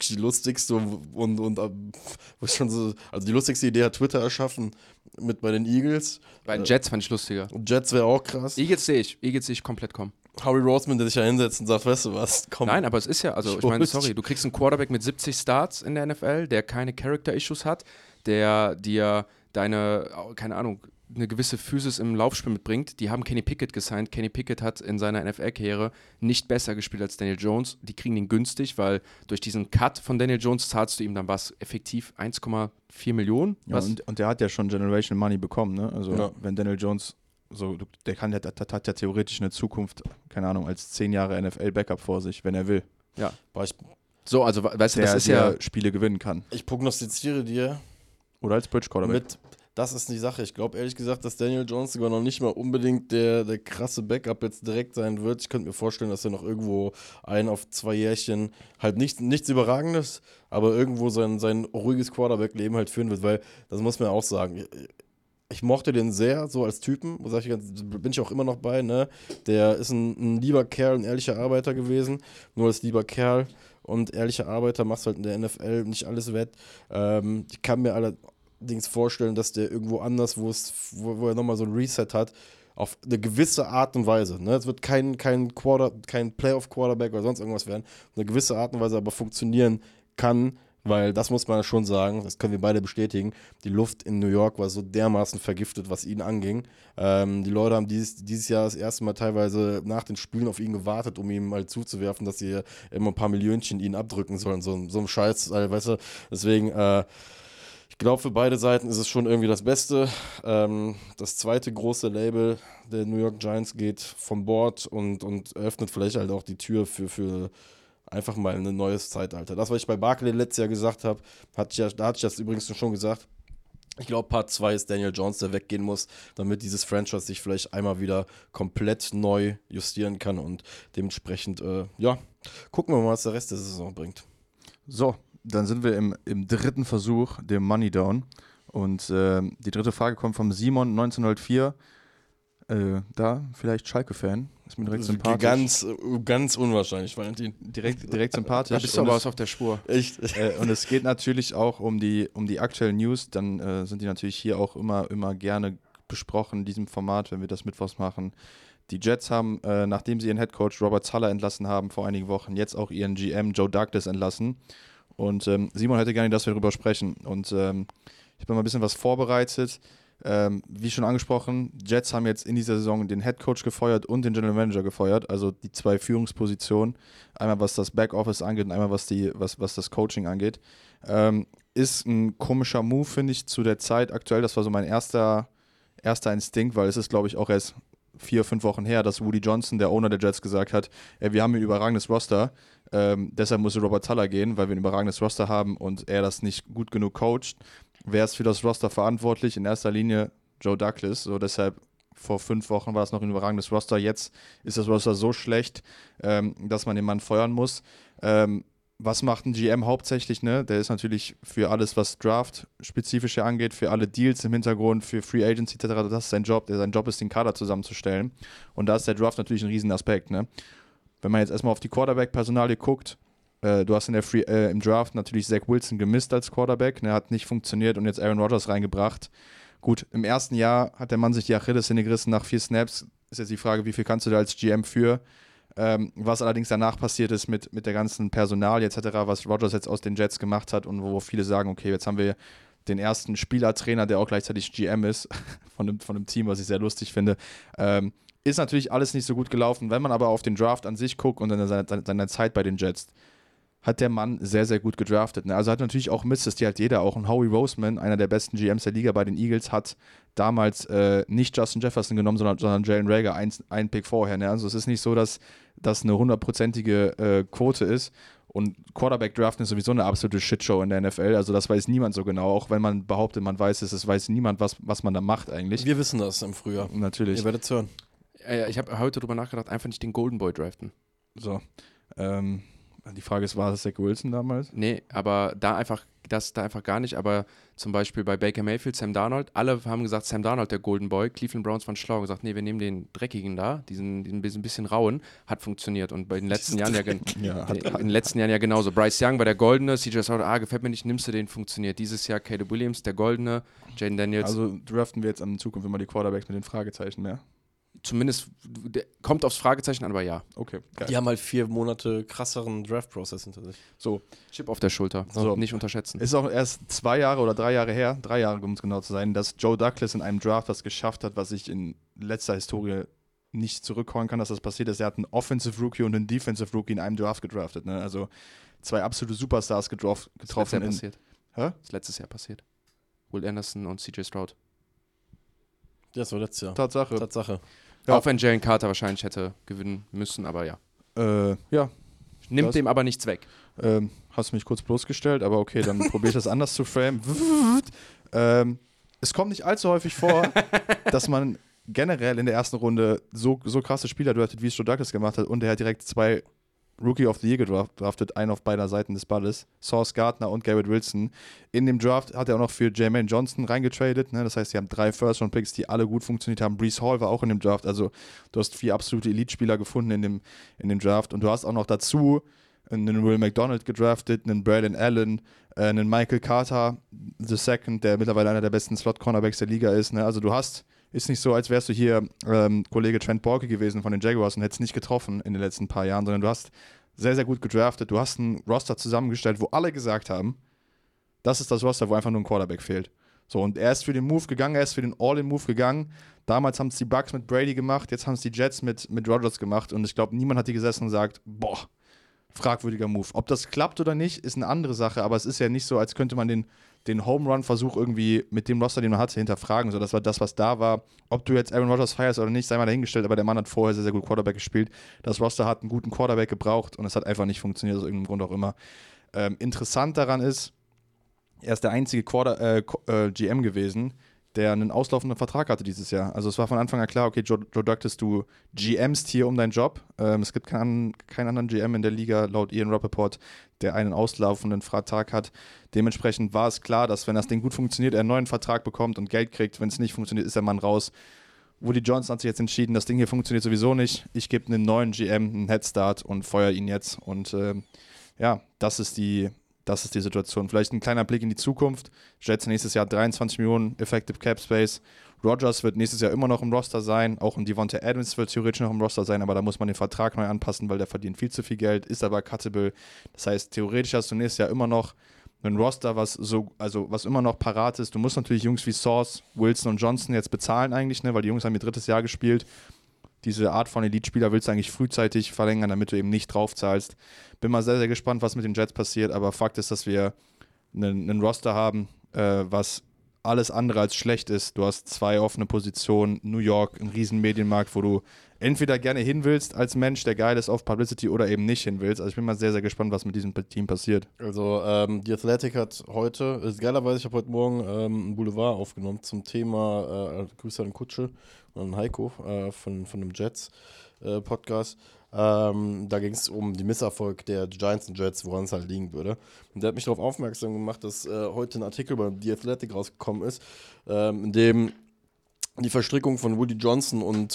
C: die lustigste Idee hat Twitter erschaffen mit bei den Eagles.
A: Bei den Jets fand ich lustiger.
C: Jets wäre auch krass.
A: Eagles sehe ich komplett kommen.
C: Howie Roseman, der sich ja hinsetzt und sagt, weißt du was, komm.
A: Nein, aber es ist ja, also ich meine, sorry, du kriegst einen Quarterback mit 70 Starts in der NFL, der keine Character-Issues hat, der dir deine, keine Ahnung, eine gewisse Physis im Laufspiel mitbringt. Die haben Kenny Pickett gesigned. Kenny Pickett hat in seiner NFL-Karriere nicht besser gespielt als Daniel Jones. Die kriegen ihn günstig, weil durch diesen Cut von Daniel Jones zahlst du ihm dann was effektiv 1,4 Millionen.
B: Ja, und der hat ja schon Generational Money bekommen, ne? Also wenn Daniel Jones so, der hat ja theoretisch eine Zukunft, keine Ahnung, als 10 Jahre NFL-Backup vor sich, wenn er will.
A: Ja. So, also weißt du, das ist ja
B: Spiele gewinnen kann.
C: Ich prognostiziere dir.
B: Oder als Bridge-Quarterback.
C: Das ist die Sache. Ich glaube ehrlich gesagt, dass Daniel Jones sogar noch nicht mal unbedingt der krasse Backup jetzt direkt sein wird. Ich könnte mir vorstellen, dass er noch irgendwo 1 auf 2 Jährchen halt nichts Überragendes, aber irgendwo sein ruhiges Quarterback-Leben halt führen wird, weil, das muss man auch sagen, ich mochte den sehr, so als Typen, bin ich auch immer noch bei, ne? Der ist ein lieber Kerl, ein ehrlicher Arbeiter gewesen, nur als lieber Kerl und ehrlicher Arbeiter machst halt in der NFL nicht alles wett. Ich kann mir allerdings vorstellen, dass der irgendwo anders, wo er nochmal so ein Reset hat, auf eine gewisse Art und Weise, ne? Es wird kein Playoff-Quarterback oder sonst irgendwas werden, auf eine gewisse Art und Weise aber funktionieren kann, weil das muss man schon sagen, das können wir beide bestätigen, die Luft in New York war so dermaßen vergiftet, was ihn anging. Die Leute haben dieses Jahr das erste Mal teilweise nach den Spielen auf ihn gewartet, um ihm mal zuzuwerfen, dass sie immer ein paar Millionchen ihn abdrücken sollen, so ein Scheiß, weißt du, deswegen, ich glaube, für beide Seiten ist es schon irgendwie das Beste. Das zweite große Label der New York Giants geht vom Bord und öffnet vielleicht halt auch die Tür für einfach mal ein neues Zeitalter. Das, was ich bei Barkley letztes Jahr gesagt habe, da hatte ich das übrigens schon gesagt. Ich glaube, Part 2 ist Daniel Jones, der weggehen muss, damit dieses Franchise sich vielleicht einmal wieder komplett neu justieren kann und dementsprechend, gucken wir mal, was der Rest der Saison bringt.
B: So, dann sind wir im dritten Versuch, dem Money Down. Und die dritte Frage kommt vom Simon 1904. Da vielleicht Schalke-Fan. Ist mir direkt sympathisch.
C: Ganz unwahrscheinlich, Valentin.
B: Direkt sympathisch.
A: Da bist du aber was auf der Spur.
C: Echt?
B: Und es geht natürlich auch um die aktuellen News. Dann sind die natürlich hier auch immer gerne besprochen in diesem Format, wenn wir das mittwochs machen. Die Jets haben, nachdem sie ihren Headcoach Robert Saleh entlassen haben vor einigen Wochen, jetzt auch ihren GM Joe Douglas entlassen. Und Simon hätte gerne, dass wir darüber sprechen. Und ich habe mal ein bisschen was vorbereitet. Wie schon angesprochen, Jets haben jetzt in dieser Saison den Headcoach gefeuert und den General Manager gefeuert, also die 2 Führungspositionen, einmal was das Backoffice angeht und einmal was das Coaching angeht. Ist ein komischer Move, finde ich, zu der Zeit aktuell. Das war so mein erster Instinkt, weil es ist, glaube ich, auch erst 4-5 Wochen her, dass Woody Johnson, der Owner der Jets, gesagt hat, wir haben ein überragendes Roster, deshalb muss Robert Saleh gehen, weil wir ein überragendes Roster haben und er das nicht gut genug coacht. Wer ist für das Roster verantwortlich? In erster Linie Joe Douglas. So, deshalb vor 5 Wochen war es noch ein überragendes Roster. Jetzt ist das Roster so schlecht, dass man den Mann feuern muss. Was macht ein GM hauptsächlich? Ne? Der ist natürlich für alles, was Draft-spezifische angeht, für alle Deals im Hintergrund, für Free Agency etc. Das ist sein Job. Sein Job ist, den Kader zusammenzustellen. Und da ist der Draft natürlich ein Riesenaspekt. Ne? Wenn man jetzt erstmal auf die Quarterback-Personalie guckt, du hast im Draft natürlich Zach Wilson gemisst als Quarterback, ne, hat nicht funktioniert und jetzt Aaron Rodgers reingebracht. Gut, im ersten Jahr hat der Mann sich die Achillessehne gerissen nach 4 Snaps. Ist jetzt die Frage, wie viel kannst du da als GM für? Was allerdings danach passiert ist mit der ganzen Personalie etc., was Rodgers jetzt aus den Jets gemacht hat und wo viele sagen, okay, jetzt haben wir den ersten Spielertrainer, der auch gleichzeitig GM ist, von dem Team, was ich sehr lustig finde. Ist natürlich alles nicht so gut gelaufen. Wenn man aber auf den Draft an sich guckt und in seiner Zeit bei den Jets, hat der Mann sehr, sehr gut gedraftet. Ne? Also hat natürlich auch Misses, die hat jeder. Auch ein Howie Roseman, einer der besten GMs der Liga bei den Eagles, hat damals nicht Justin Jefferson genommen, sondern Jalen Reagor, einen Pick vorher. Ne? Also es ist nicht so, dass das eine 100%ige Quote ist. Und Quarterback-Draften ist sowieso eine absolute Shitshow in der NFL. Also das weiß niemand so genau. Auch wenn man behauptet, man weiß es, weiß niemand, was man da macht eigentlich.
C: Wir wissen das im Frühjahr.
B: Natürlich.
C: Ihr werdet es hören.
A: Ich habe heute drüber nachgedacht, einfach nicht den Golden Boy draften.
B: So, die Frage ist, war das Zach Wilson damals?
A: Nee, aber da einfach gar nicht. Aber zum Beispiel bei Baker Mayfield, Sam Darnold, alle haben gesagt, Sam Darnold, der Golden Boy. Cleveland Browns waren schlau und gesagt, nee, wir nehmen den Dreckigen da, diesen bisschen rauen, hat funktioniert. Und bei den letzten Jahren in den letzten Jahren ja genauso. Bryce Young war der Goldene, CJ Stroud, gefällt mir nicht, nimmst du den, funktioniert. Dieses Jahr Caleb Williams, der Goldene, Jaden Daniels.
B: Also draften wir jetzt in Zukunft immer die Quarterbacks mit den Fragezeichen mehr?
A: zumindest kommt aufs Fragezeichen an, aber ja.
B: Okay, geil.
C: Die haben halt 4 Monate krasseren Draft-Prozess hinter sich.
B: So,
A: Chip auf der Schulter,
B: So.
A: nicht unterschätzen.
B: ist auch erst 2 Jahre oder 3 Jahre her, 3 Jahre, um es genau zu sein, dass Joe Douglas in einem Draft was geschafft hat, was ich in letzter Historie nicht zurückholen kann, dass das passiert ist. Er hat einen Offensive Rookie und einen Defensive Rookie in einem Draft gedraftet. Ne? Also 2 absolute Superstars getroffen.
A: Das letztes Jahr passiert. Will Anderson und CJ Stroud.
C: Ja, das war letztes Jahr.
B: Tatsache. Ja.
A: Auch wenn Jalen Carter wahrscheinlich hätte gewinnen müssen, aber ja.
B: Ja,
A: Nimmt
B: Das-
A: dem aber nichts weg.
B: hast mich kurz bloßgestellt, aber okay, dann probiere ich das anders zu framen. Es kommt nicht allzu häufig vor, dass man generell in der ersten Runde so krasse Spieler draftet, wie es Joe Douglas gemacht hat, und er hat direkt 2 Rookie of the Year gedraftet, einen auf beider Seiten des Balles, Sauce Gardner und Garrett Wilson. In dem Draft hat er auch noch für Jermaine Johnson reingetradet, ne? Das heißt, sie haben 3 First-Round-Picks, die alle gut funktioniert haben. Breece Hall war auch in dem Draft, also du hast 4 absolute Elite-Spieler gefunden in dem Draft, und du hast auch noch dazu einen Will McDonald gedraftet, einen Braden Allen, einen Michael Carter II, der mittlerweile einer der besten Slot-Cornerbacks der Liga ist, ne? Also ist nicht so, als wärst du hier Kollege Trent Baalke gewesen von den Jaguars und hättest nicht getroffen in den letzten paar Jahren, sondern du hast sehr, sehr gut gedraftet. Du hast ein Roster zusammengestellt, wo alle gesagt haben, das ist das Roster, wo einfach nur ein Quarterback fehlt. So, und er ist für den Move gegangen, er ist für den All-In-Move gegangen. Damals haben es die Bucks mit Brady gemacht, jetzt haben es die Jets mit Rodgers gemacht, und ich glaube, niemand hat hier gesessen und sagt, boah, fragwürdiger Move. Ob das klappt oder nicht, ist eine andere Sache, aber es ist ja nicht so, als könnte man den Home-Run-Versuch irgendwie mit dem Roster, den man hatte, hinterfragen. So, das war das, was da war. Ob du jetzt Aaron Rodgers feierst oder nicht, sei mal dahingestellt, aber der Mann hat vorher sehr, sehr gut Quarterback gespielt. Das Roster hat einen guten Quarterback gebraucht und es hat einfach nicht funktioniert, aus irgendeinem Grund auch immer. Interessant daran ist, er ist der einzige GM gewesen, der einen auslaufenden Vertrag hatte dieses Jahr. Also es war von Anfang an klar, okay, Joe Douglas, du GMst hier um deinen Job. Es gibt keinen anderen GM in der Liga, laut Ian Rappaport, der einen auslaufenden Vertrag hat. Dementsprechend war es klar, dass, wenn das Ding gut funktioniert, er einen neuen Vertrag bekommt und Geld kriegt. Wenn es nicht funktioniert, ist der Mann raus. Woody Johnson hat sich jetzt entschieden, das Ding hier funktioniert sowieso nicht. Ich gebe einen neuen GM einen Headstart und feuere ihn jetzt. Und ja, das ist die Situation. Vielleicht ein kleiner Blick in die Zukunft. Jets nächstes Jahr 23 Millionen Effective Cap Space. Rodgers wird nächstes Jahr immer noch im Roster sein. Auch ein Devonta Adams wird theoretisch noch im Roster sein, aber da muss man den Vertrag neu anpassen, weil der verdient viel zu viel Geld, ist aber cuttable. Das heißt, theoretisch hast du nächstes Jahr immer noch ein Roster, was immer noch parat ist. Du musst natürlich Jungs wie Sauce, Wilson und Johnson jetzt bezahlen eigentlich, ne, weil die Jungs haben ihr 3. Jahr gespielt. Diese Art von Elite-Spieler willst du eigentlich frühzeitig verlängern, damit du eben nicht draufzahlst. Bin mal sehr, sehr gespannt, was mit den Jets passiert, aber Fakt ist, dass wir einen Roster haben, was alles andere als schlecht ist. Du hast 2 offene Positionen, New York, ein riesen Medienmarkt, wo du entweder gerne hin willst als Mensch, der geil ist auf Publicity, oder eben nicht hin willst. Also ich bin mal sehr, sehr gespannt, was mit diesem Team passiert.
C: Also, die Athletic hat heute, geilerweise, ich habe heute Morgen einen Boulevard aufgenommen zum Thema, Grüße an Kutsche und an Heiko von dem Jets-Podcast. Da ging es um den Misserfolg der Giants und Jets, woran es halt liegen würde. Und der hat mich darauf aufmerksam gemacht, dass heute ein Artikel bei The Athletic rausgekommen ist, in dem die Verstrickung von Woody Johnson und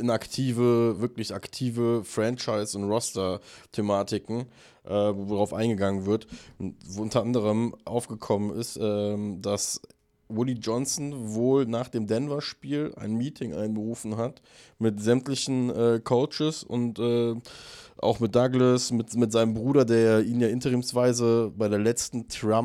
C: wirklich aktive Franchise- und Roster-Thematiken, worauf eingegangen wird, wo unter anderem aufgekommen ist, dass Woody Johnson wohl nach dem Denver-Spiel ein Meeting einberufen hat mit sämtlichen Coaches und auch mit Douglas, mit seinem Bruder, der ihn ja interimsweise bei der letzten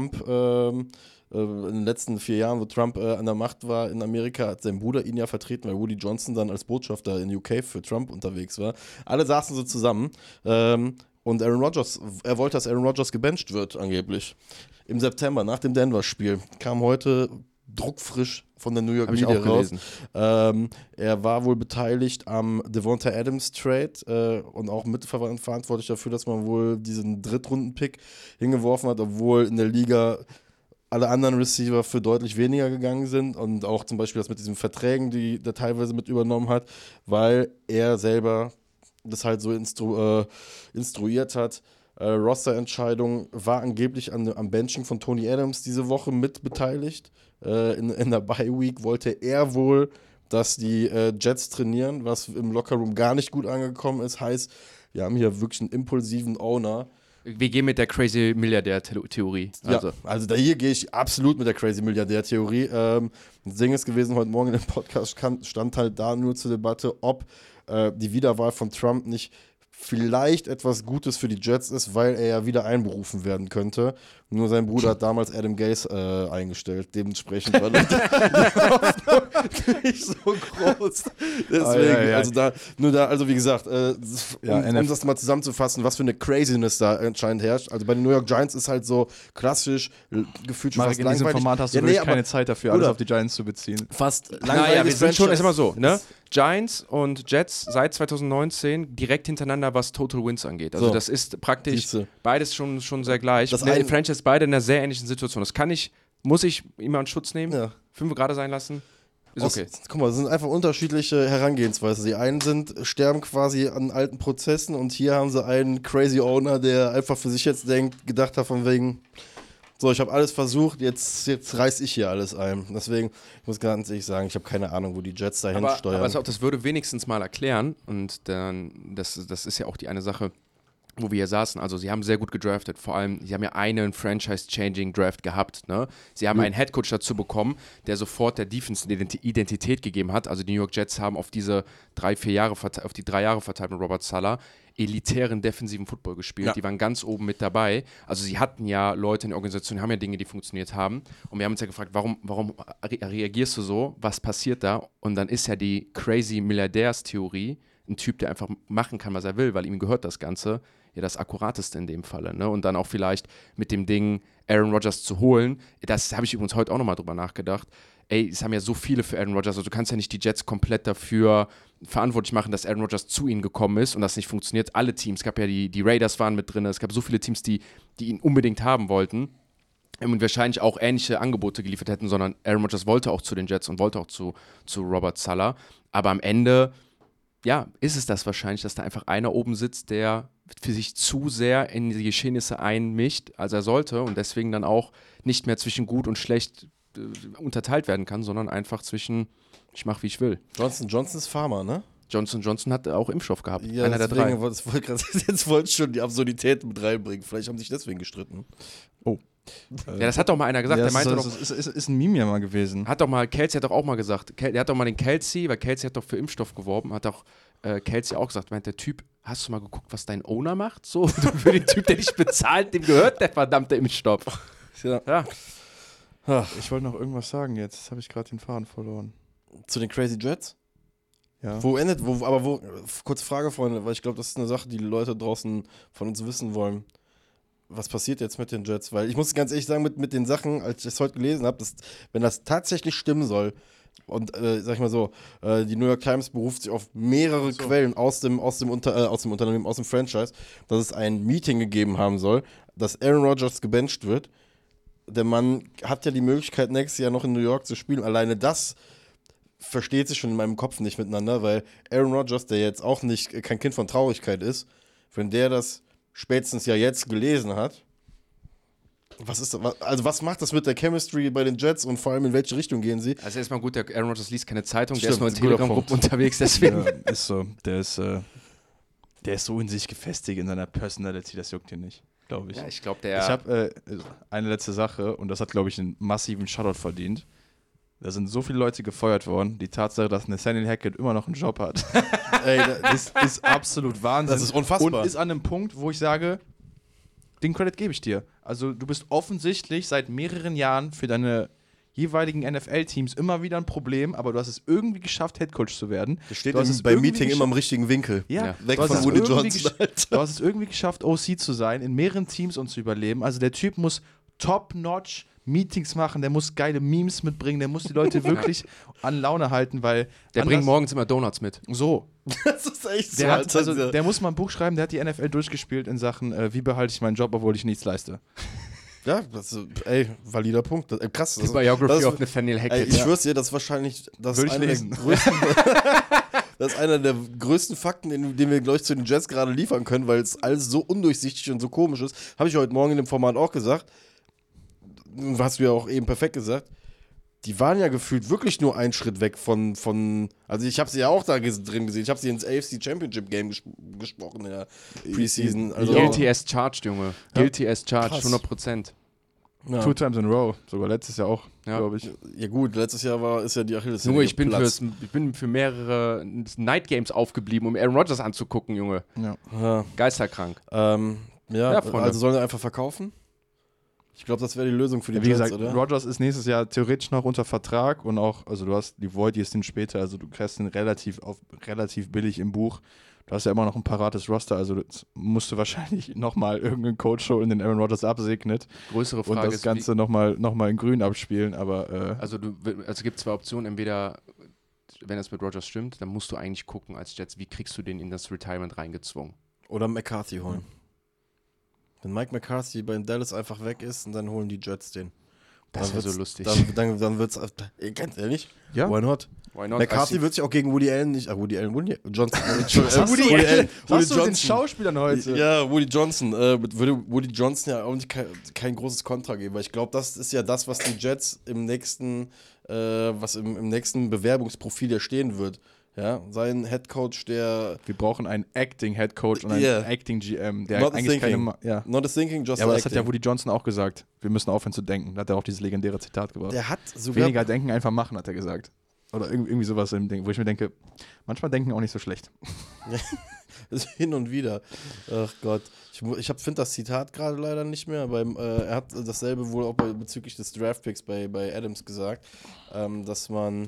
C: in den letzten 4 Jahren, wo Trump an der Macht war in Amerika, hat sein Bruder ihn ja vertreten, weil Woody Johnson dann als Botschafter in UK für Trump unterwegs war. Alle saßen so zusammen und er wollte, dass Aaron Rodgers gebencht wird, angeblich. Im September, nach dem Denver-Spiel, kam heute druckfrisch von der New York Media raus. Er war wohl beteiligt am Devonta Adams Trade und auch mitverantwortlich dafür, dass man wohl diesen Drittrunden-Pick hingeworfen hat, obwohl in der Liga alle anderen Receiver für deutlich weniger gegangen sind, und auch zum Beispiel das mit diesen Verträgen, die der teilweise mit übernommen hat, weil er selber das halt so instruiert hat. Roster-Entscheidung war angeblich am Benching von Tony Adams diese Woche mit beteiligt. In der Bye-Week wollte er wohl, dass die Jets trainieren, was im Lockerroom gar nicht gut angekommen ist. Heißt, wir haben hier wirklich einen impulsiven Owner,
A: Wir gehen mit der crazy Milliardär-Theorie.
C: Also hier gehe ich absolut mit der crazy Milliardär-Theorie. Das Ding ist gewesen, heute Morgen im Podcast stand halt da nur zur Debatte, ob die Wiederwahl von Trump nicht vielleicht etwas Gutes für die Jets ist, weil er ja wieder einberufen werden könnte. Nur sein Bruder hat damals Adam Gase eingestellt. Dementsprechend war die Hoffnung nicht so groß. Deswegen, also wie gesagt, um das mal zusammenzufassen, was für eine Craziness da anscheinend herrscht. Also bei den New York Giants ist halt so klassisch, gefühlt schon
B: Marek,
C: fast
B: in diesem
C: langweilig.
B: Format hast du wirklich keine Zeit dafür, alles auf die Giants zu beziehen.
C: Fast
A: Naja, wir sind schon, ist immer so, ne?
C: Ist-
A: Giants und Jets seit 2019 direkt hintereinander, was Total Wins angeht. Also
C: So.
A: das ist praktisch
C: Siehste.
A: beides schon sehr gleich.
C: Das
A: Die
C: ein-
A: Franchise beide in einer sehr ähnlichen Situation. Das muss ich immer in Schutz nehmen,
C: Ja.
A: 5 gerade sein lassen. Ist okay.
C: Guck mal, das sind einfach unterschiedliche Herangehensweisen. Die einen sterben quasi an alten Prozessen und hier haben sie einen crazy Owner, der einfach für sich jetzt gedacht hat von wegen, so, ich habe alles versucht, jetzt reiß ich hier alles ein. Deswegen, ich muss ganz ehrlich sagen, ich habe keine Ahnung, wo die Jets dahin steuern.
A: Aber das würde wenigstens mal erklären und dann, das ist ja auch die eine Sache, wo wir hier saßen. Also sie haben sehr gut gedraftet, vor allem, sie haben ja einen Franchise-Changing-Draft gehabt, ne? Sie haben einen Headcoach dazu bekommen, der sofort der Defense eine Identität gegeben hat. Also die New York Jets haben auf diese 3 Jahre verteilt mit Robert Saleh elitären defensiven Football gespielt.
C: Ja.
A: Die waren ganz oben mit dabei. Also sie hatten ja Leute in der Organisation, die haben ja Dinge, die funktioniert haben. Und wir haben uns ja gefragt, warum reagierst du so? Was passiert da? Und dann ist ja die crazy Milliardärs-Theorie ein Typ, der einfach machen kann, was er will, weil ihm gehört das Ganze, ja das Akkurateste in dem Falle. Ne? Und dann auch vielleicht mit dem Ding Aaron Rodgers zu holen, das habe ich übrigens heute auch nochmal drüber nachgedacht. Ey, es haben ja so viele für Aaron Rodgers, also du kannst ja nicht die Jets komplett dafür verantwortlich machen, dass Aaron Rodgers zu ihnen gekommen ist und das nicht funktioniert. Alle Teams, es gab ja die Raiders waren mit drin, es gab so viele Teams, die ihn unbedingt haben wollten und wahrscheinlich auch ähnliche Angebote geliefert hätten, sondern Aaron Rodgers wollte auch zu den Jets und wollte auch zu Robert Saleh. Aber am Ende, ja, ist es das wahrscheinlich, dass da einfach einer oben sitzt, der für sich zu sehr in die Geschehnisse einmischt, als er sollte und deswegen dann auch nicht mehr zwischen gut und schlecht unterteilt werden kann, sondern einfach zwischen ich mache, wie ich will.
C: Johnson ist Pharma, ne?
A: Johnson hat auch Impfstoff gehabt.
C: Ja,
A: einer der 3.
C: Jetzt wollte ich schon die Absurdität mit reinbringen. Vielleicht haben sie sich deswegen gestritten.
B: Oh.
A: Ja, das hat doch mal einer gesagt,
B: Ja,
A: der meinte doch,
B: ist ein Meme ja mal gewesen.
A: Kelsey hat doch auch mal gesagt, der hat doch mal den Kelsey, weil Kelsey hat doch für Impfstoff geworben, hat doch Kelsey auch gesagt, meint der Typ, hast du mal geguckt, was dein Owner macht? So, für den Typ, der dich bezahlt, dem gehört der verdammte Impfstoff. Ja.
B: Ich wollte noch irgendwas sagen jetzt habe ich gerade den Faden verloren.
C: Zu den Crazy Jets?
B: Ja.
C: Kurz Frage, Freunde, weil ich glaube, das ist eine Sache, die Leute draußen von uns wissen wollen. Was passiert jetzt mit den Jets? Weil ich muss ganz ehrlich sagen, mit den Sachen, als ich das heute gelesen habe, wenn das tatsächlich stimmen soll, und sag ich mal so, die New York Times beruft sich auf mehrere Quellen aus dem Unternehmen, aus dem Franchise, dass es ein Meeting gegeben haben soll, dass Aaron Rodgers gebencht wird. Der Mann hat ja die Möglichkeit, nächstes Jahr noch in New York zu spielen. Alleine das versteht sich schon in meinem Kopf nicht miteinander, weil Aaron Rodgers, der jetzt auch kein Kind von Traurigkeit ist, wenn der das spätestens ja jetzt gelesen hat, was macht das mit der Chemistry bei den Jets und vor allem in welche Richtung gehen sie?
A: Also erstmal gut, der Aaron Rodgers liest keine Zeitung,
C: Stimmt,
A: der ist nur in Telegram-Gruppen unterwegs, deswegen.
B: Ja, ist so. Der ist so in sich gefestigt in seiner Personality, das juckt ihn nicht, glaube ich.
A: Ja, ich glaube,
B: Ich habe eine letzte Sache und das hat, glaube ich, einen massiven Shoutout verdient. Da sind so viele Leute gefeuert worden. Die Tatsache, dass Nathaniel Hackett immer noch einen Job hat,
C: Ey,
B: ist absolut Wahnsinn.
C: das ist unfassbar.
B: Und ist an einem Punkt, wo ich sage, den Credit gebe ich dir. Also du bist offensichtlich seit mehreren Jahren für deine jeweiligen NFL-Teams immer wieder ein Problem, aber du hast es irgendwie geschafft, Headcoach zu werden.
C: Der steht
B: Du hast es
C: beim
B: irgendwie
C: Meeting immer im richtigen Winkel.
B: Ja,
C: Weg
B: du hast
C: von
B: es
C: Woody
B: irgendwie
C: Johnson, Alter.
B: Du hast es irgendwie geschafft, OC zu sein, in mehreren Teams und zu überleben. Also der Typ muss top-notch Meetings machen, der muss geile Memes mitbringen, der muss die Leute wirklich an Laune halten, weil
A: Der bringt morgens immer Donuts mit.
B: so.
C: Das ist echt so.
B: Der muss mal ein Buch schreiben, der hat die NFL durchgespielt in Sachen, wie behalte ich meinen Job, obwohl ich nichts leiste.
C: Ja, valider Punkt. Krass.
A: Die Biography of Nathaniel Hackett.
C: Ich schwör's dir, das ist wahrscheinlich
B: Würde ich lesen.
C: Das ist einer der größten Fakten, den wir, glaube ich, zu den Jets gerade liefern können, weil es alles so undurchsichtig und so komisch ist. Habe ich heute Morgen in dem Format auch gesagt. Hast du ja auch eben perfekt gesagt. die waren ja gefühlt wirklich nur einen Schritt weg von also ich habe sie ja auch da drin gesehen. Ich habe sie ins AFC Championship Game gesprochen in der Preseason. Also,
A: Guilty as charged, Junge. Guilty as charged,
C: Krass.
A: 100%.
C: ja.
B: 2 times in a row. Sogar letztes Jahr auch,
A: Ja.
B: glaube ich.
C: Ja gut, letztes Jahr ist ja die Achillessehne
A: Junge, ich bin
C: geplatzt.
A: für mehrere Night Games aufgeblieben, um Aaron Rodgers anzugucken, Junge.
B: Ja.
C: Ja,
A: Geisterkrank.
C: ja,
A: Freunde.
C: also sollen wir einfach verkaufen? Ich glaube, das wäre die Lösung für die
B: Wie
C: Jets,
B: gesagt,
C: oder?
B: Rodgers ist nächstes Jahr theoretisch noch unter Vertrag und auch, also du hast die Void, die ist den später, also du kriegst ihn relativ billig im Buch. Du hast ja immer noch ein parates Roster, also jetzt musst du wahrscheinlich nochmal irgendeinen Coach holen, den Aaron Rodgers absegnet
A: Größere
B: und
A: Frage
B: das
A: ist,
B: Ganze nochmal in grün abspielen, aber
A: also es gibt zwei Optionen, entweder, wenn das mit Rodgers stimmt, dann musst du eigentlich gucken als Jets, wie kriegst du den in das Retirement reingezwungen.
C: Oder McCarthy holen. Wenn Mike McCarthy bei Dallas einfach weg ist und dann holen die Jets den.
A: Das
C: Dann
A: wäre so
C: wird's-
A: lustig.
C: Dann wird's, ganz ehrlich,
B: ja.
C: why not?
A: Why not?
C: McCarthy wird sich auch gegen Woody Allen nicht, Woody Johnson.
B: Woody
C: Allen,
B: Was du mit den Schauspielern heute?
C: Ja, Woody Johnson. Würde Woody Johnson ja auch nicht kein großes Kontra geben, weil ich glaube, das ist ja das, was die Jets im nächsten Bewerbungsprofil ja stehen wird. Ja, sein Headcoach, der
B: Wir brauchen einen Acting-Headcoach und einen
C: Yeah.
B: Acting-GM, der
C: Not
B: eigentlich
C: thinking.
B: ja.
C: not a thinking, just
B: Ja, aber
C: a
B: das hat ja
C: acting.
B: Woody Johnson auch gesagt. Wir müssen aufhören zu denken. Da hat er auch dieses legendäre Zitat gebracht.
C: Der hat sogar
B: Weniger denken, einfach machen, hat er gesagt. Oder irgendwie sowas im Ding, wo ich mir denke, manchmal denken auch nicht so schlecht.
C: hin und wieder. Ach Gott. Ich finde das Zitat gerade leider nicht mehr, aber er hat dasselbe wohl auch bezüglich des Draftpicks bei Adams gesagt, dass man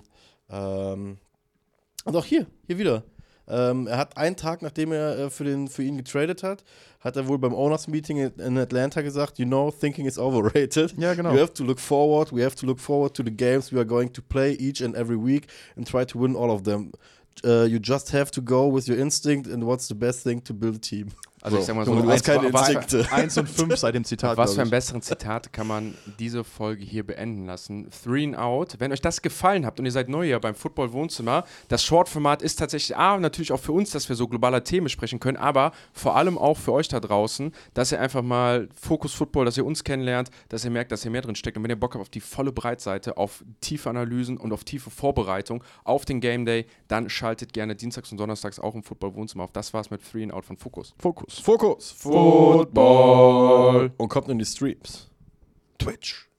C: und auch hier wieder. Er hat einen Tag, nachdem er für ihn getradet hat er wohl beim Owners Meeting in Atlanta gesagt, thinking is overrated.
B: Ja, genau.
C: We have to look forward to the games we are going to play each and every week and try to win all of them. You just have to go with your instinct and what's the best thing to build a team.
A: Also ich sag mal so,
C: du hast keine
A: was-
C: Instinkte.
B: 1 und 5 seit dem Zitat.
A: Was für ein
B: glaub
A: besseren Zitat kann man diese Folge hier beenden lassen? 3 and Out. Wenn euch das gefallen hat und ihr seid neu hier beim Football Wohnzimmer, das Short-Format ist tatsächlich natürlich auch für uns, dass wir so globale Themen besprechen können, aber vor allem auch für euch da draußen, dass ihr einfach mal Fokus Football, dass ihr uns kennenlernt, dass ihr merkt, dass ihr mehr drin steckt und wenn ihr Bock habt auf die volle Breitseite, auf tiefe Analysen und auf tiefe Vorbereitung auf den Game Day, dann schaltet gerne dienstags und donnerstags auch im Football Wohnzimmer auf. Das war's mit 3 and Out von Fokus.
B: Fokus.
C: Fokus.
A: Football.
C: Und kommt in die Streams.
B: Twitch.